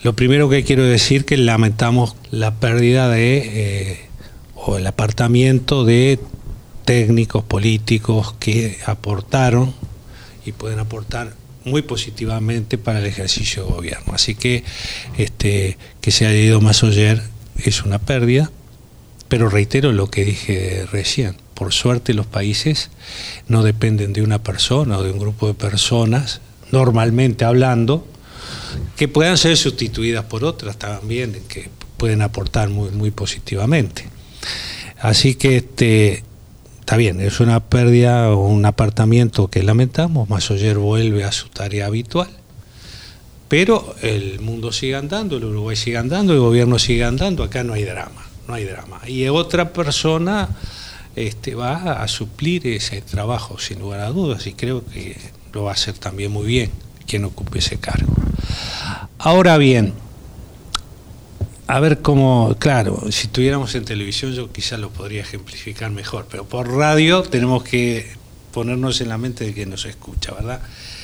Lo primero que quiero decir que lamentamos la pérdida o el apartamiento de técnicos políticos que aportaron y pueden aportar muy positivamente para el ejercicio de gobierno. Así que que se haya ido Massoyer es una pérdida, pero reitero lo que dije recién. Por suerte los países no dependen de una persona o de un grupo de personas, normalmente hablando, que puedan ser sustituidas por otras también, que pueden aportar muy, muy positivamente. Así que está bien, es una pérdida o un apartamiento que lamentamos. Massoyer vuelve a su tarea habitual, pero el mundo sigue andando, el Uruguay sigue andando, el gobierno sigue andando, acá no hay drama, no hay drama. Y otra persona va a suplir ese trabajo sin lugar a dudas, y creo que lo va a hacer también muy bien quien ocupe ese cargo. Ahora bien, a ver cómo, claro, si estuviéramos en televisión yo quizás lo podría ejemplificar mejor, pero por radio tenemos que ponernos en la mente de quien nos escucha, ¿verdad?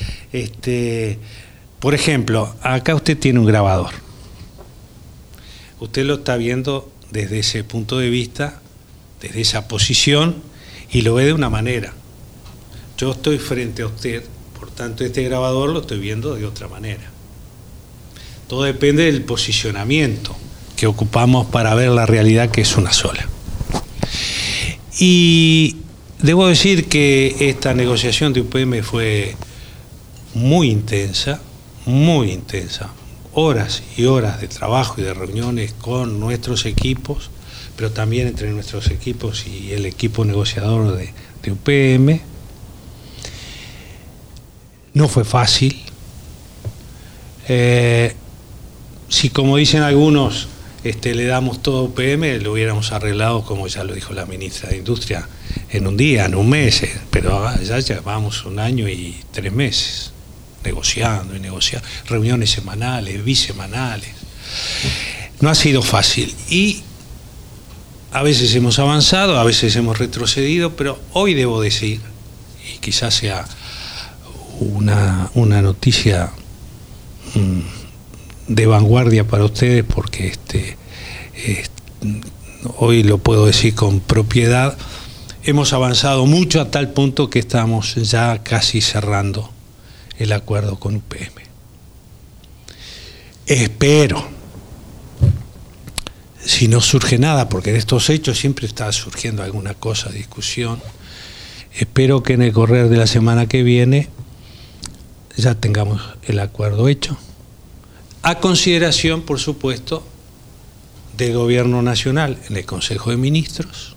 Por ejemplo, acá usted tiene un grabador. Usted lo está viendo desde ese punto de vista, desde esa posición, y lo ve de una manera. Yo estoy frente a usted, por tanto este grabador lo estoy viendo de otra manera. Todo depende del posicionamiento que ocupamos para ver la realidad, que es una sola. Y debo decir que esta negociación de UPM fue muy intensa, horas y horas de trabajo y de reuniones con nuestros equipos, pero también entre nuestros equipos y el equipo negociador de UPM. No fue fácil. Si, como dicen algunos, le damos todo a UPM, lo hubiéramos arreglado, como ya lo dijo la ministra de Industria, en un día, en un mes, pero ya llevamos 1 año y 3 meses negociando, reuniones semanales, bisemanales. No ha sido fácil, y a veces hemos avanzado, a veces hemos retrocedido, pero hoy debo decir, y quizás sea una noticia de vanguardia para ustedes, porque hoy lo puedo decir con propiedad, hemos avanzado mucho a tal punto que estamos ya casi cerrando el acuerdo con UPM. Espero, si no surge nada, porque de estos hechos siempre está surgiendo alguna cosa, discusión, espero que en el correr de la semana que viene ya tengamos el acuerdo hecho, a consideración, por supuesto, del Gobierno Nacional en el Consejo de Ministros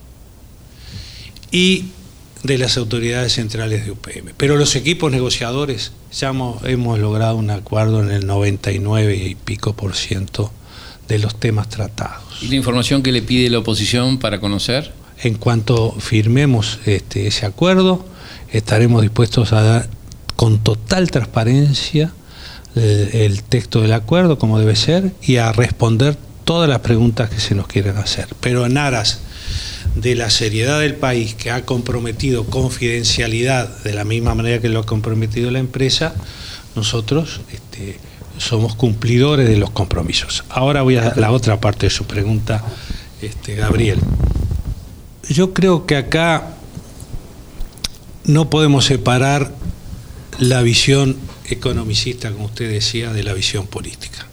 y de las autoridades centrales de UPM. Pero los equipos negociadores ya hemos logrado un acuerdo en el 99 y pico % de los temas tratados. ¿Y la información que le pide la oposición para conocer? En cuanto firmemos ese acuerdo, estaremos dispuestos a dar con total transparencia el texto del acuerdo, como debe ser, y a responder todas las preguntas que se nos quieran hacer. Pero en aras de la seriedad del país, que ha comprometido confidencialidad de la misma manera que lo ha comprometido la empresa, nosotros somos cumplidores de los compromisos. Ahora voy a la otra parte de su pregunta, Gabriel. Yo creo que acá no podemos separar la visión economicista, como usted decía, de la visión política.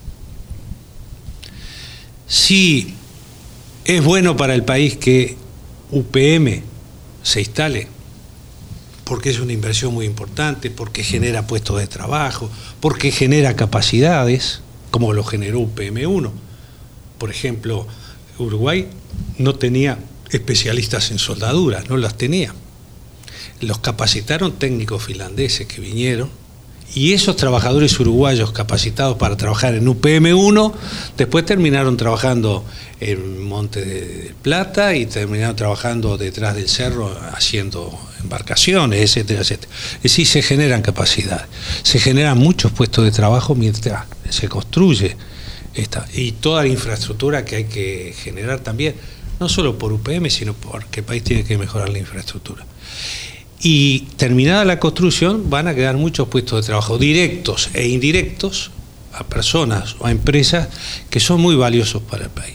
Sí, es bueno para el país que UPM se instale, porque es una inversión muy importante, porque genera puestos de trabajo, porque genera capacidades, como lo generó UPM1. Por ejemplo, Uruguay no tenía especialistas en soldaduras, no las tenía. Los capacitaron técnicos finlandeses que vinieron, y esos trabajadores uruguayos capacitados para trabajar en UPM1 después terminaron trabajando en Monte de Plata y terminaron trabajando detrás del cerro haciendo embarcaciones, etcétera, etcétera. Es decir, se generan capacidades, se generan muchos puestos de trabajo mientras se construye y toda la infraestructura que hay que generar también, no solo por UPM, sino porque el país tiene que mejorar la infraestructura. Y terminada la construcción van a quedar muchos puestos de trabajo directos e indirectos a personas o a empresas que son muy valiosos para el país.